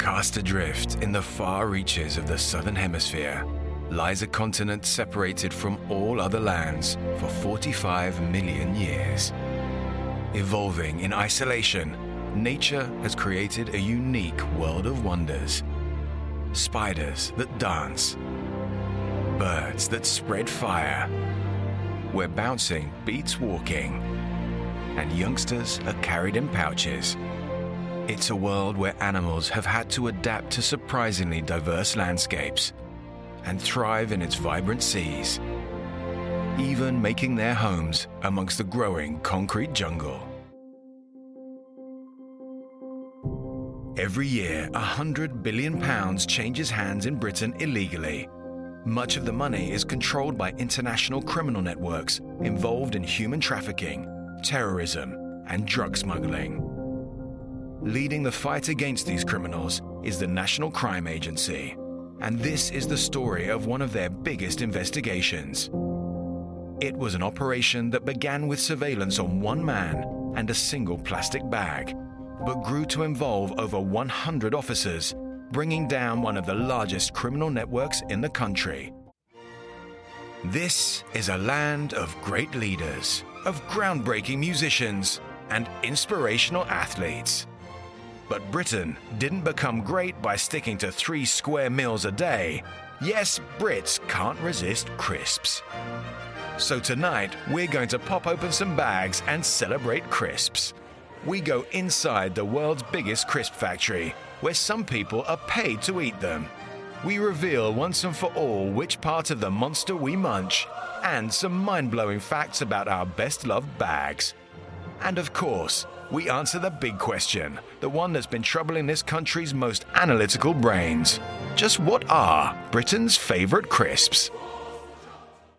Cast adrift in the far reaches of the southern hemisphere lies a continent separated from all other lands for 45 million years. Evolving in isolation, nature has created a unique world of wonders. Spiders that dance, birds that spread fire, where bouncing beats walking, and youngsters are carried in pouches. It's a world where animals have had to adapt to surprisingly diverse landscapes and thrive in its vibrant seas, even making their homes amongst the growing concrete jungle. Every year, £100 billion changes hands in Britain illegally. Much of the money is controlled by international criminal networks involved in human trafficking, terrorism, and drug smuggling. Leading the fight against these criminals is the National Crime Agency, and this is the story of one of their biggest investigations. It was an operation that began with surveillance on one man and a single plastic bag, but grew to involve over 100 officers, bringing down one of the largest criminal networks in the country. This is a land of great leaders, of groundbreaking musicians, and inspirational athletes. But Britain didn't become great by sticking to 3 square meals a day. Yes, Brits can't resist crisps. So tonight, we're going to pop open some bags and celebrate crisps. We go inside the world's biggest crisp factory, where some people are paid to eat them. We reveal once and for all which part of the monster we munch, and some mind-blowing facts about our best-loved bags. And of course, we answer the big question, the one that's been troubling this country's most analytical brains. Just what are Britain's favourite crisps?